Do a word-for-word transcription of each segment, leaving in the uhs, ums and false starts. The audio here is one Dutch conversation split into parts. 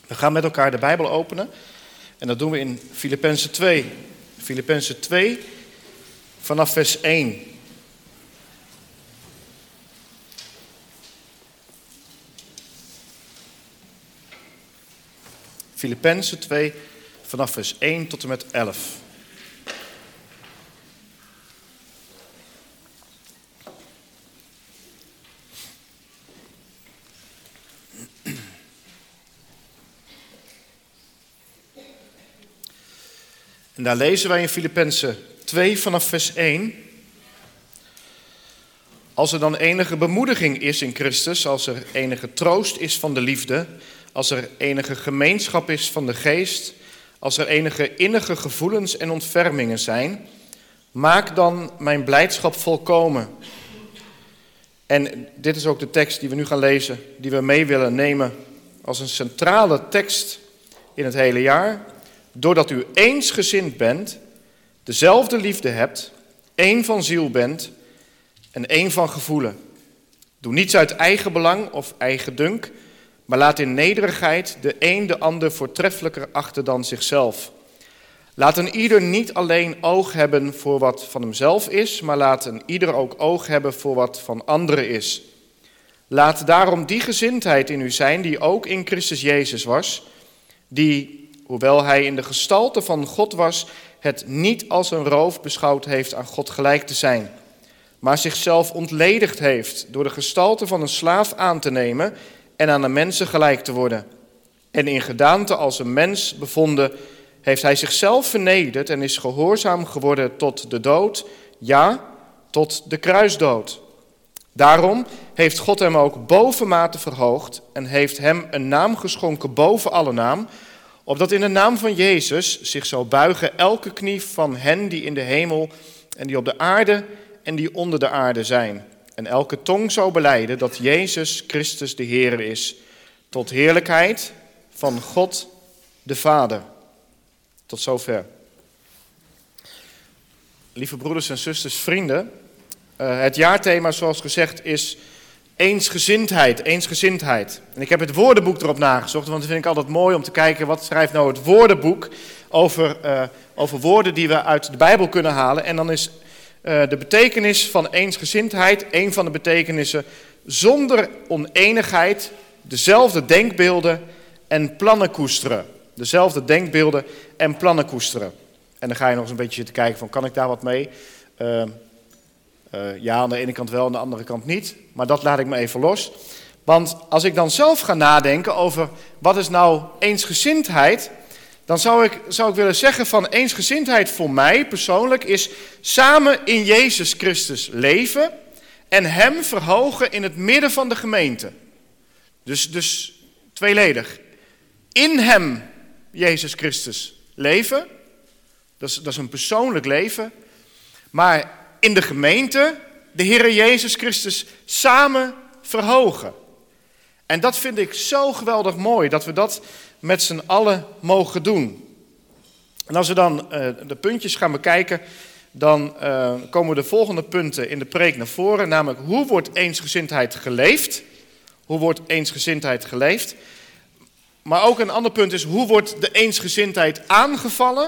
We gaan met elkaar de Bijbel openen en dat doen we in Filippenzen twee. Filippenzen twee vanaf vers één. Filippenzen twee vanaf vers één tot en met elf. En daar lezen wij in Filippenzen twee vanaf vers één. Als er dan enige bemoediging is in Christus, als er enige troost is van de liefde, als er enige gemeenschap is van de geest, als er enige innige gevoelens en ontfermingen zijn, maak dan mijn blijdschap volkomen. En dit is ook de tekst die we nu gaan lezen, die we mee willen nemen als een centrale tekst in het hele jaar. Doordat u eensgezind bent, dezelfde liefde hebt, één van ziel bent en één van gevoelen. Doe niets uit eigen belang of eigen dunk, maar laat in nederigheid de een de ander voortreffelijker achten dan zichzelf. Laat een ieder niet alleen oog hebben voor wat van hemzelf is, maar laat een ieder ook oog hebben voor wat van anderen is. Laat daarom die gezindheid in u zijn die ook in Christus Jezus was, die, hoewel hij in de gestalte van God was, het niet als een roof beschouwd heeft aan God gelijk te zijn, maar zichzelf ontledigd heeft door de gestalte van een slaaf aan te nemen en aan de mensen gelijk te worden. En in gedaante als een mens bevonden, heeft hij zichzelf vernederd en is gehoorzaam geworden tot de dood, ja, tot de kruisdood. Daarom heeft God hem ook bovenmate verhoogd en heeft hem een naam geschonken boven alle naam, opdat in de naam van Jezus zich zal buigen elke knie van hen die in de hemel en die op de aarde en die onder de aarde zijn. En elke tong zou belijden dat Jezus Christus de Heer is, tot heerlijkheid van God de Vader. Tot zover. Lieve broeders en zusters, vrienden, uh, het jaarthema zoals gezegd is eensgezindheid, eensgezindheid. En ik heb het woordenboek erop nagezocht, want dat vind ik altijd mooi om te kijken wat schrijft nou het woordenboek over, uh, over woorden die we uit de Bijbel kunnen halen. En dan is uh, de betekenis van eensgezindheid een van de betekenissen zonder oneenigheid, dezelfde denkbeelden en plannen koesteren. Dezelfde denkbeelden en plannen koesteren. En dan ga je nog eens een beetje zitten kijken van, kan ik daar wat mee? Uh, uh, ja, aan de ene kant wel, aan de andere kant niet. Maar dat laat ik me even los. Want als ik dan zelf ga nadenken over wat is nou eensgezindheid, dan zou ik, zou ik willen zeggen van eensgezindheid voor mij persoonlijk is samen in Jezus Christus leven en hem verhogen in het midden van de gemeente. Dus, dus tweeledig. In hem, Jezus Christus, leven. Dat is, dat is een persoonlijk leven. Maar in de gemeente, de Heere Jezus Christus samen verhogen. En dat vind ik zo geweldig mooi, dat we dat met z'n allen mogen doen. En als we dan uh, de puntjes gaan bekijken, dan uh, komen de volgende punten in de preek naar voren. Namelijk, hoe wordt eensgezindheid geleefd? Hoe wordt eensgezindheid geleefd? Maar ook een ander punt is, hoe wordt de eensgezindheid aangevallen?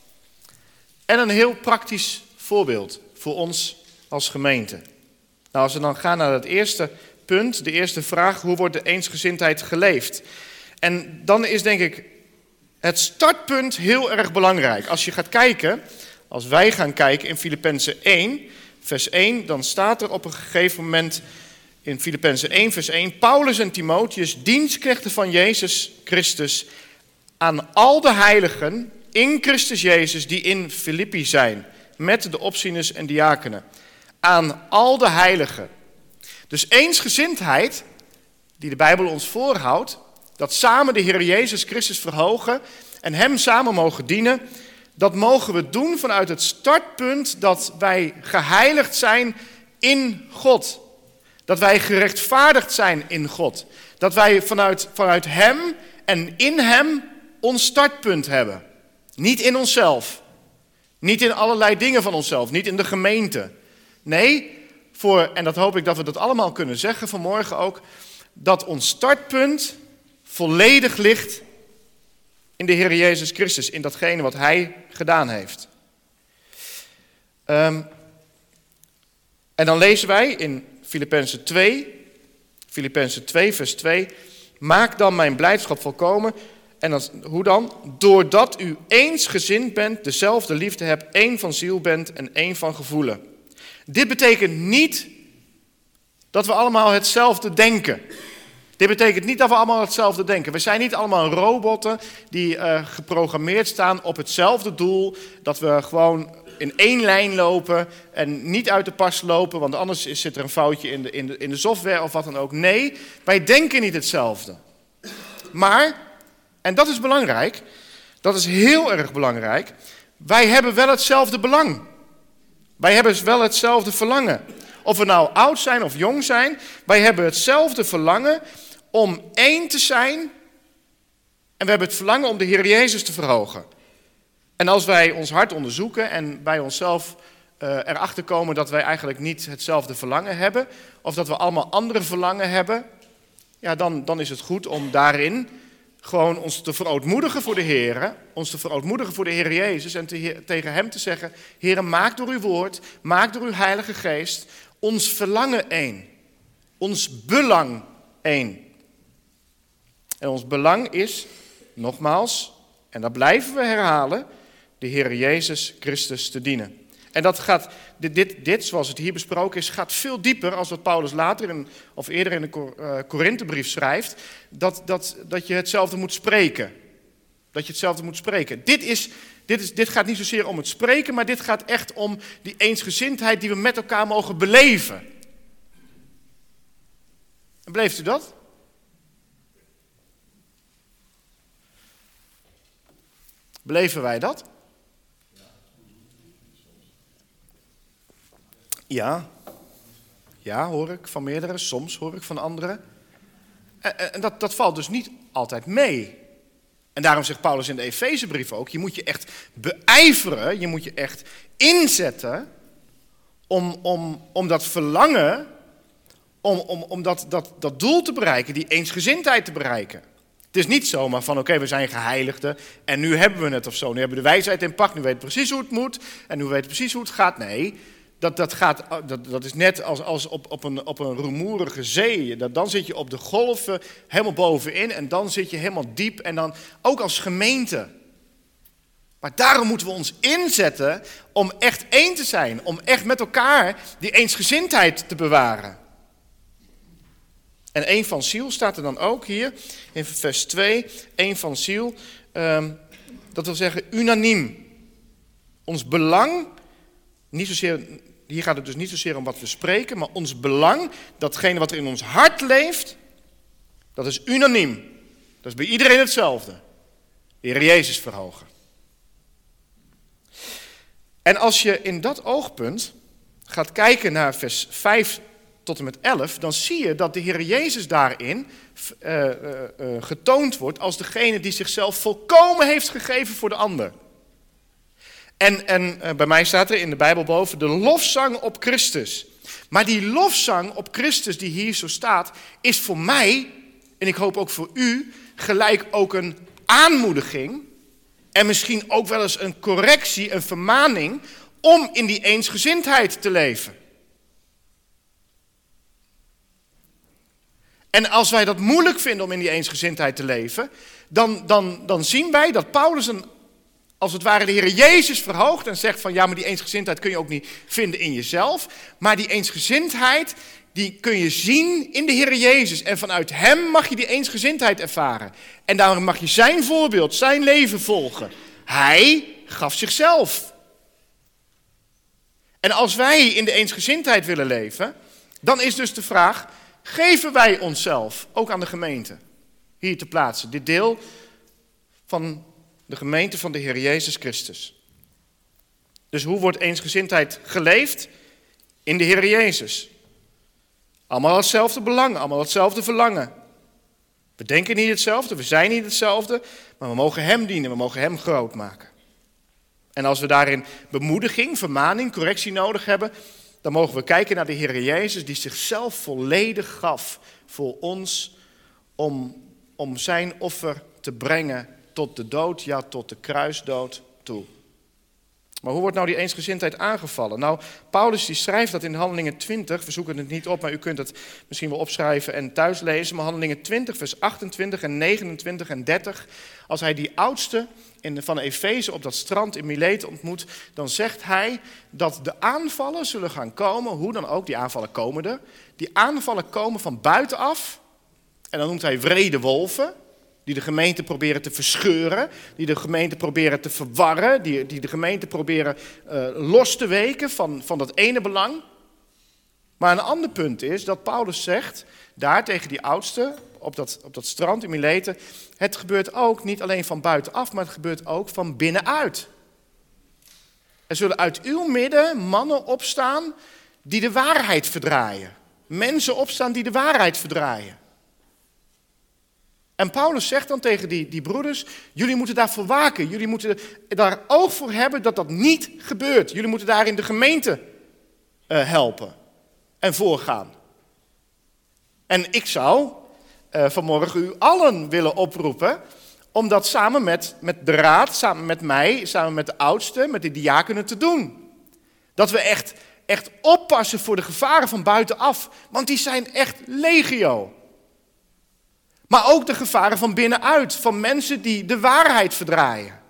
En een heel praktisch voorbeeld voor ons als gemeente. Nou, als we dan gaan naar het eerste punt, de eerste vraag, hoe wordt de eensgezindheid geleefd? En dan is denk ik het startpunt heel erg belangrijk. Als je gaat kijken, als wij gaan kijken in Filippenzen één, vers één, dan staat er op een gegeven moment in Filippenzen één, vers één, Paulus en Timotheus, dienstknechten van Jezus Christus, aan al de heiligen in Christus Jezus die in Filippi zijn, met de opzieners en diakenen. Aan al de heiligen. Dus eensgezindheid, die de Bijbel ons voorhoudt, dat samen de Heer Jezus Christus verhogen en hem samen mogen dienen, dat mogen we doen vanuit het startpunt dat wij geheiligd zijn in God. Dat wij gerechtvaardigd zijn in God. Dat wij vanuit, vanuit hem en in hem ons startpunt hebben. Niet in onszelf. Niet in allerlei dingen van onszelf. Niet in de gemeente. Nee, voor, en dat hoop ik dat we dat allemaal kunnen zeggen vanmorgen ook, dat ons startpunt volledig ligt in de Heer Jezus Christus, in datgene wat Hij gedaan heeft. Um, en dan lezen wij in Filippenzen twee, Filippenzen twee vers twee, maak dan mijn blijdschap volkomen. En dan, hoe dan? Doordat u eensgezind bent, dezelfde liefde hebt, één van ziel bent en één van gevoelen. Dit betekent niet dat we allemaal hetzelfde denken. Dit betekent niet dat we allemaal hetzelfde denken. We zijn niet allemaal robotten die uh, geprogrammeerd staan op hetzelfde doel. Dat we gewoon in één lijn lopen en niet uit de pas lopen, want anders zit er een foutje in de, in de, in de software of wat dan ook. Nee, wij denken niet hetzelfde. Maar, en dat is belangrijk, dat is heel erg belangrijk, wij hebben wel hetzelfde belang. Wij hebben wel hetzelfde verlangen. Of we nou oud zijn of jong zijn, wij hebben hetzelfde verlangen om één te zijn. En we hebben het verlangen om de Heer Jezus te verhogen. En als wij ons hart onderzoeken en bij onszelf uh, erachter komen dat wij eigenlijk niet hetzelfde verlangen hebben, of dat we allemaal andere verlangen hebben, ja, dan, dan is het goed om daarin gewoon ons te verootmoedigen voor de Heer, ons te verootmoedigen voor de Heer Jezus en te, tegen Hem te zeggen, Heer, maak door uw woord, maak door uw Heilige Geest ons verlangen één, ons belang één. En ons belang is, nogmaals, en dat blijven we herhalen, de Heer Jezus Christus te dienen. En dat gaat, dit, dit, dit, zoals het hier besproken is, gaat veel dieper als wat Paulus later, in, of eerder in de uh, Korinthebrief schrijft, dat, dat, dat je hetzelfde moet spreken. Dat je hetzelfde moet spreken. Dit, is, dit, is, dit gaat niet zozeer om het spreken, maar dit gaat echt om die eensgezindheid die we met elkaar mogen beleven. En beleeft u dat? Beleven wij dat? Ja, ja, hoor ik van meerdere, soms hoor ik van anderen. En, en dat, dat valt dus niet altijd mee. En daarom zegt Paulus in de Efezebrief ook, je moet je echt beijveren, je moet je echt inzetten om, om, om dat verlangen, om, om, om dat, dat, dat doel te bereiken, die eensgezindheid te bereiken. Het is niet zomaar van, oké, okay, we zijn geheiligden en nu hebben we het of zo. Nu hebben we de wijsheid in pacht, nu weten we precies hoe het moet en nu weten we precies hoe het gaat. Nee, dat, dat, gaat, dat, dat is net als, als op, op, een, op een rumoerige zee. Dat, dan zit je op de golven helemaal bovenin en dan zit je helemaal diep. En dan ook als gemeente. Maar daarom moeten we ons inzetten om echt één te zijn. Om echt met elkaar die eensgezindheid te bewaren. En één van ziel staat er dan ook hier in vers twee. Één van ziel, um, dat wil zeggen unaniem. Ons belang, niet zozeer, hier gaat het dus niet zozeer om wat we spreken, maar ons belang, datgene wat er in ons hart leeft, dat is unaniem. Dat is bij iedereen hetzelfde. De Heer Jezus verhogen. En als je in dat oogpunt gaat kijken naar vers vijf tot en met elf, dan zie je dat de Heer Jezus daarin uh, uh, uh, getoond wordt als degene die zichzelf volkomen heeft gegeven voor de ander. En, en uh, bij mij staat er in de Bijbel boven de lofzang op Christus. Maar die lofzang op Christus die hier zo staat, is voor mij, en ik hoop ook voor u, gelijk ook een aanmoediging en misschien ook wel eens een correctie, een vermaning om in die eensgezindheid te leven. En als wij dat moeilijk vinden om in die eensgezindheid te leven, dan, dan, dan zien wij dat Paulus een, als het ware de Heer Jezus verhoogt en zegt van ja, maar die eensgezindheid kun je ook niet vinden in jezelf. Maar die eensgezindheid, die kun je zien in de Heer Jezus. En vanuit Hem mag je die eensgezindheid ervaren. En daarom mag je zijn voorbeeld, zijn leven volgen. Hij gaf zichzelf. En als wij in de eensgezindheid willen leven, dan is dus de vraag, geven wij onszelf ook aan de gemeente hier te plaatsen? Dit deel van de gemeente van de Heer Jezus Christus. Dus hoe wordt eensgezindheid geleefd? In de Heer Jezus. Allemaal hetzelfde belang, allemaal hetzelfde verlangen. We denken niet hetzelfde, we zijn niet hetzelfde, maar we mogen Hem dienen, we mogen Hem groot maken. En als we daarin bemoediging, vermaning, correctie nodig hebben, dan mogen we kijken naar de Heer Jezus die zichzelf volledig gaf voor ons om, om zijn offer te brengen tot de dood, ja, tot de kruisdood toe. Maar hoe wordt nou die eensgezindheid aangevallen? Nou, Paulus die schrijft dat in Handelingen twintig, we zoeken het niet op, maar u kunt het misschien wel opschrijven en thuis lezen, maar Handelingen twintig, vers achtentwintig en negenentwintig en dertig, als hij die oudste in, van Efeze op dat strand in Mileten ontmoet, dan zegt hij dat de aanvallen zullen gaan komen, hoe dan ook, die aanvallen komen er, die aanvallen komen van buitenaf, en dan noemt hij wrede wolven, die de gemeente proberen te verscheuren, die de gemeente proberen te verwarren, die, die de gemeente proberen uh, los te weken van, van dat ene belang. Maar een ander punt is dat Paulus zegt, daar tegen die oudsten, op dat, op dat strand in Mileten, het gebeurt ook niet alleen van buitenaf, maar het gebeurt ook van binnenuit. Er zullen uit uw midden mannen opstaan die de waarheid verdraaien. Mensen opstaan die de waarheid verdraaien. En Paulus zegt dan tegen die, die broeders, jullie moeten daarvoor waken. Jullie moeten daar oog voor hebben dat dat niet gebeurt. Jullie moeten daar in de gemeente uh, helpen en voorgaan. En ik zou uh, vanmorgen u allen willen oproepen om dat samen met, met de raad, samen met mij, samen met de oudsten, met de diakenen te doen. Dat we echt, echt oppassen voor de gevaren van buitenaf, want die zijn echt legio. Maar ook de gevaren van binnenuit, van mensen die de waarheid verdraaien.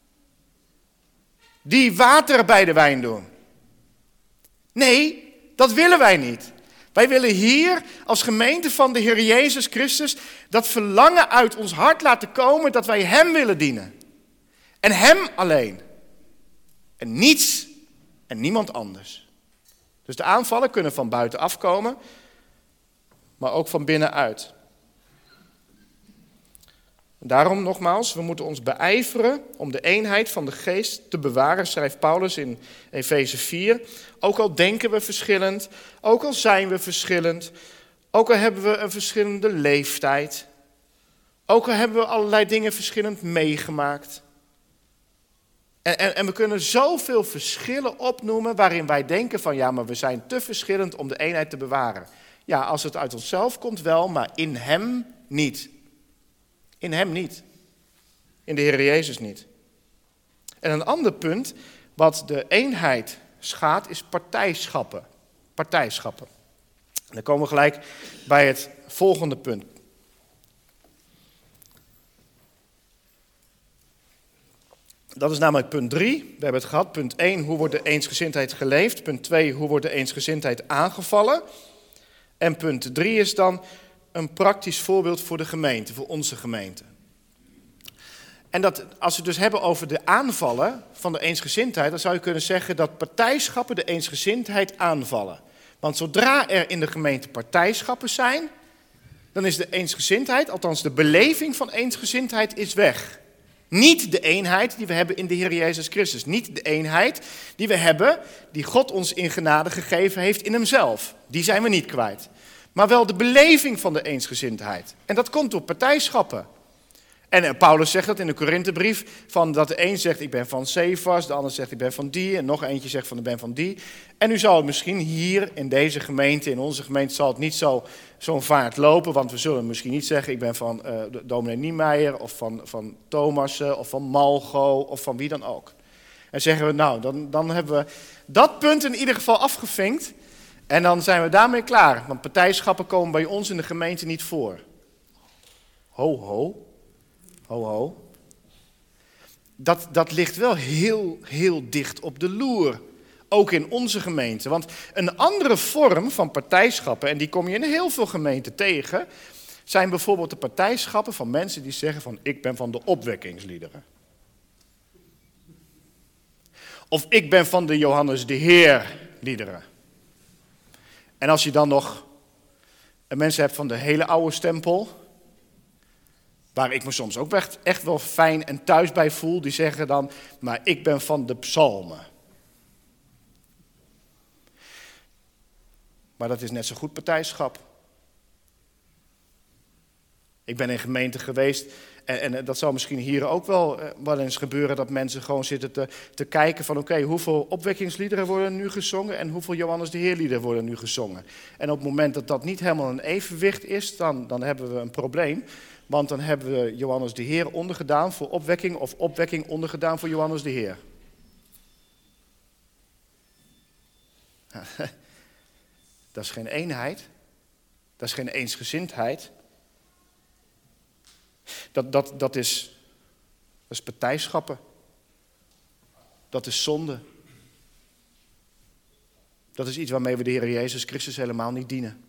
Die water bij de wijn doen. Nee, dat willen wij niet. Wij willen hier als gemeente van de Heer Jezus Christus dat verlangen uit ons hart laten komen dat wij Hem willen dienen. En Hem alleen. En niets en niemand anders. Dus de aanvallen kunnen van buitenaf komen, maar ook van binnenuit. Daarom nogmaals, we moeten ons beijveren om de eenheid van de geest te bewaren, schrijft Paulus in Efeze vier. Ook al denken we verschillend, ook al zijn we verschillend, ook al hebben we een verschillende leeftijd, ook al hebben we allerlei dingen verschillend meegemaakt. En, en, en we kunnen zoveel verschillen opnoemen waarin wij denken van ja, maar we zijn te verschillend om de eenheid te bewaren. Ja, als het uit onszelf komt wel, maar in Hem niet. In Hem niet. In de Heer Jezus niet. En een ander punt wat de eenheid schaadt is partijschappen. Partijschappen. En dan komen we gelijk bij het volgende punt. Dat is namelijk punt drie. We hebben het gehad. Punt één, hoe wordt de eensgezindheid geleefd? Punt twee, hoe wordt de eensgezindheid aangevallen? En punt drie is dan een praktisch voorbeeld voor de gemeente, voor onze gemeente. En dat, als we het dus hebben over de aanvallen van de eensgezindheid, dan zou je kunnen zeggen dat partijschappen de eensgezindheid aanvallen. Want zodra er in de gemeente partijschappen zijn, dan is de eensgezindheid, althans de beleving van eensgezindheid, is weg. Niet de eenheid die we hebben in de Heer Jezus Christus. Niet de eenheid die we hebben, die God ons in genade gegeven heeft in Hemzelf. Die zijn we niet kwijt. Maar wel de beleving van de eensgezindheid. En dat komt door partijschappen. En Paulus zegt dat in de Korinthebrief, van dat de een zegt ik ben van Cephas, de ander zegt ik ben van die, en nog eentje zegt van ik ben van die. En u zal het misschien hier in deze gemeente, in onze gemeente, zal het niet zo, zo'n vaart lopen, want we zullen misschien niet zeggen ik ben van uh, dominee Niemeyer, of van, van Thomassen, of van Malgo, of van wie dan ook. En zeggen we nou, dan, dan hebben we dat punt in ieder geval afgevinkt. En dan zijn we daarmee klaar, want partijschappen komen bij ons in de gemeente niet voor. Ho, ho, ho, ho. Dat, dat ligt wel heel, heel dicht op de loer, ook in onze gemeente. Want een andere vorm van partijschappen, en die kom je in heel veel gemeenten tegen, zijn bijvoorbeeld de partijschappen van mensen die zeggen van ik ben van de opwekkingsliederen. Of ik ben van de Johannes de Heer liederen. En als je dan nog mensen hebt van de hele oude stempel, waar ik me soms ook echt, echt wel fijn en thuis bij voel, die zeggen dan, maar ik ben van de psalmen. Maar dat is net zo goed partijschap. Ik ben in gemeenten geweest en, en dat zal misschien hier ook wel, wel eens gebeuren, dat mensen gewoon zitten te, te kijken van oké, okay, hoeveel opwekkingsliederen worden nu gezongen en hoeveel Johannes de Heer liederen worden nu gezongen. En op het moment dat dat niet helemaal een evenwicht is, dan, dan hebben we een probleem. Want dan hebben we Johannes de Heer ondergedaan voor opwekking of opwekking ondergedaan voor Johannes de Heer. Dat is geen eenheid. Dat is geen eensgezindheid. Dat, dat, dat, is, dat is partijschappen. Dat is zonde. Dat is iets waarmee we de Heer Jezus Christus helemaal niet dienen.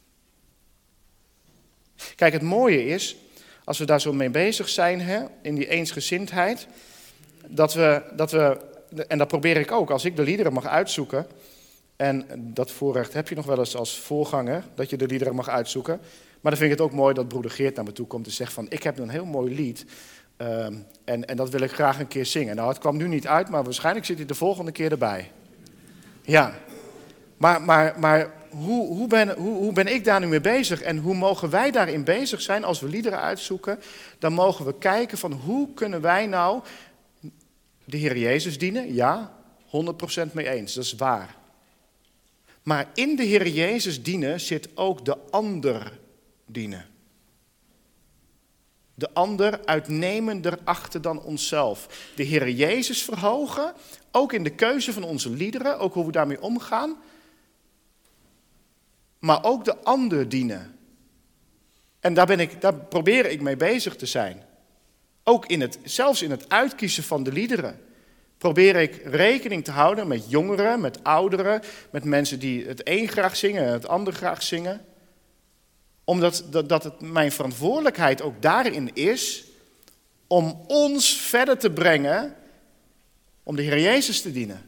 Kijk, het mooie is, als we daar zo mee bezig zijn, hè, in die eensgezindheid, dat we, dat we, en dat probeer ik ook, als ik de liederen mag uitzoeken, en dat voorrecht heb je nog wel eens als voorganger, dat je de liederen mag uitzoeken, maar dan vind ik het ook mooi dat broeder Geert naar me toe komt en zegt van, ik heb een heel mooi lied, um, en, en dat wil ik graag een keer zingen. Nou, het kwam nu niet uit, maar waarschijnlijk zit hij de volgende keer erbij. Ja, maar, maar, maar hoe, hoe, ben, hoe, hoe ben ik daar nu mee bezig en hoe mogen wij daarin bezig zijn als we liederen uitzoeken? Dan mogen we kijken van hoe kunnen wij nou de Heer Jezus dienen? Ja, honderd procent mee eens, dat is waar. Maar in de Heer Jezus dienen zit ook de ander dienen. De ander uitnemender achter dan onszelf. De Heer Jezus verhogen, ook in de keuze van onze liederen, ook hoe we daarmee omgaan. Maar ook de ander dienen. En daar, ben ik, daar probeer ik mee bezig te zijn. Ook in het, zelfs in het uitkiezen van de liederen. Probeer ik rekening te houden met jongeren, met ouderen, met mensen die het een graag zingen en het ander graag zingen. Omdat dat, dat het mijn verantwoordelijkheid ook daarin is om ons verder te brengen om de Heer Jezus te dienen.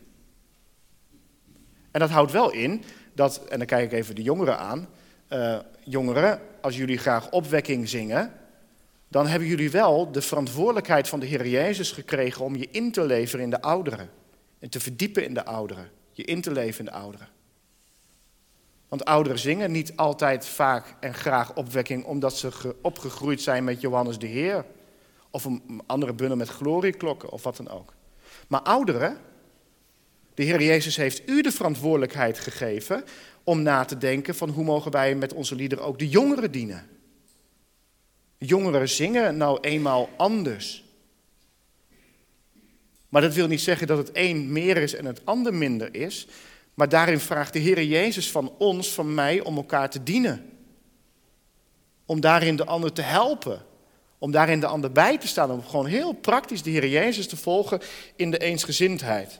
En dat houdt wel in dat, en dan kijk ik even de jongeren aan, uh, jongeren, als jullie graag opwekking zingen, dan hebben jullie wel de verantwoordelijkheid van de Heer Jezus gekregen om je in te leveren in de ouderen. En te verdiepen in de ouderen. Je in te leven in de ouderen. Want ouderen zingen niet altijd vaak en graag opwekking omdat ze ge- opgegroeid zijn met Johannes de Heer. Of een andere bundel met glorieklokken of wat dan ook. Maar ouderen, de Heer Jezus heeft u de verantwoordelijkheid gegeven om na te denken van hoe mogen wij met onze liederen ook de jongeren dienen. Jongeren zingen nou eenmaal anders. Maar dat wil niet zeggen dat het een meer is en het ander minder is. Maar daarin vraagt de Heer Jezus van ons, van mij, om elkaar te dienen. Om daarin de ander te helpen. Om daarin de ander bij te staan. Om gewoon heel praktisch de Heer Jezus te volgen in de eensgezindheid.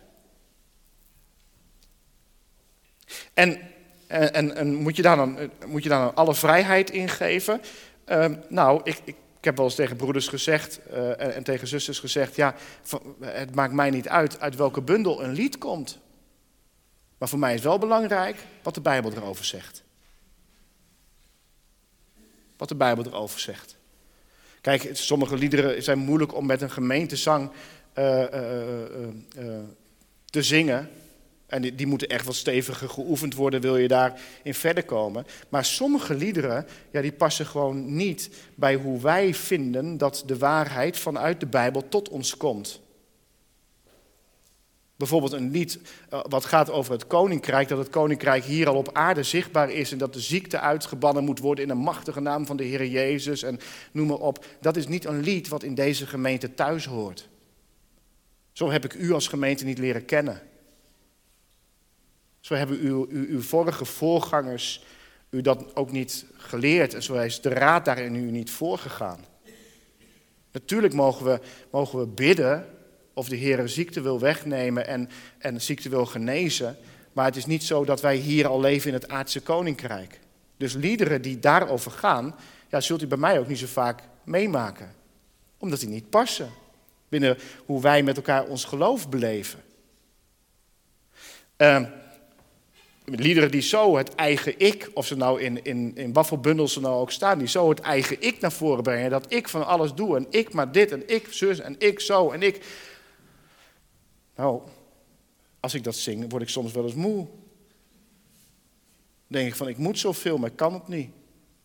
En, en, en moet je daar dan, moet je daar dan alle vrijheid in geven? Uh, nou, ik, ik, ik heb wel eens tegen broeders gezegd uh, en, en tegen zusters gezegd, ja, het maakt mij niet uit uit welke bundel een lied komt. Maar voor mij is wel belangrijk wat de Bijbel erover zegt. Wat de Bijbel erover zegt. Kijk, sommige liederen zijn moeilijk om met een gemeentezang uh, uh, uh, uh, te zingen. En die, die moeten echt wat steviger geoefend worden, wil je daarin verder komen. Maar sommige liederen, ja, die passen gewoon niet bij hoe wij vinden dat de waarheid vanuit de Bijbel tot ons komt. Bijvoorbeeld een lied uh, wat gaat over het koninkrijk, dat het koninkrijk hier al op aarde zichtbaar is en dat de ziekte uitgebannen moet worden in de machtige naam van de Heer Jezus en noem maar op. Dat is niet een lied wat in deze gemeente thuis hoort. Zo heb ik u als gemeente niet leren kennen. Zo hebben uw, uw, uw vorige voorgangers u dat ook niet geleerd en zo is de raad daarin u niet voorgegaan. Natuurlijk mogen we, mogen we bidden of de Heer een ziekte wil wegnemen en, en ziekte wil genezen. Maar het is niet zo dat wij hier al leven in het aardse koninkrijk. Dus liederen die daarover gaan, ja, zult u bij mij ook niet zo vaak meemaken. Omdat die niet passen binnen hoe wij met elkaar ons geloof beleven. Uh, liederen die zo het eigen ik, of ze nou in, in, in wat voor bundels ze nou ook staan, die zo het eigen ik naar voren brengen. Dat ik van alles doe en ik maar dit en ik zus en ik zo en ik. Nou, als ik dat zing, word ik soms wel eens moe. Dan denk ik van, ik moet zoveel, maar ik kan het niet.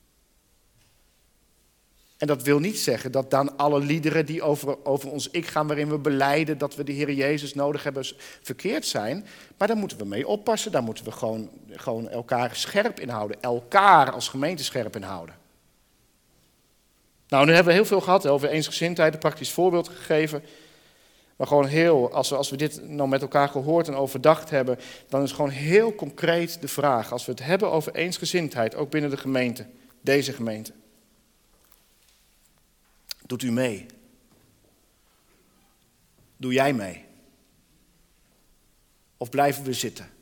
En dat wil niet zeggen dat dan alle liederen die over, over ons ik gaan, waarin we belijden dat we de Heer Jezus nodig hebben, verkeerd zijn. Maar daar moeten we mee oppassen, daar moeten we gewoon, gewoon elkaar scherp in houden. Elkaar als gemeente scherp in houden. Nou, nu hebben we heel veel gehad over eensgezindheid, een praktisch voorbeeld gegeven. Maar gewoon heel, als we, als we dit nou met elkaar gehoord en overdacht hebben, dan is gewoon heel concreet de vraag, als we het hebben over eensgezindheid, ook binnen de gemeente, deze gemeente. Doet u mee? Doe jij mee? Of blijven we zitten?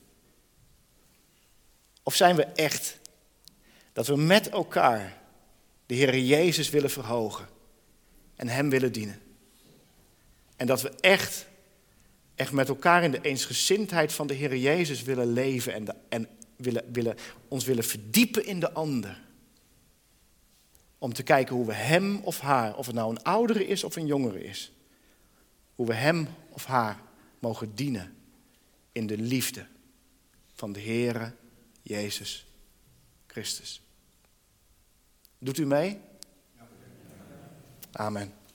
Of zijn we echt dat we met elkaar de Heer Jezus willen verhogen en Hem willen dienen? En dat we echt, echt met elkaar in de eensgezindheid van de Heer Jezus willen leven en, de, en willen, willen, ons willen verdiepen in de ander. Om te kijken hoe we hem of haar, of het nou een oudere is of een jongere is, hoe we hem of haar mogen dienen in de liefde van de Heere Jezus Christus. Doet u mee? Amen.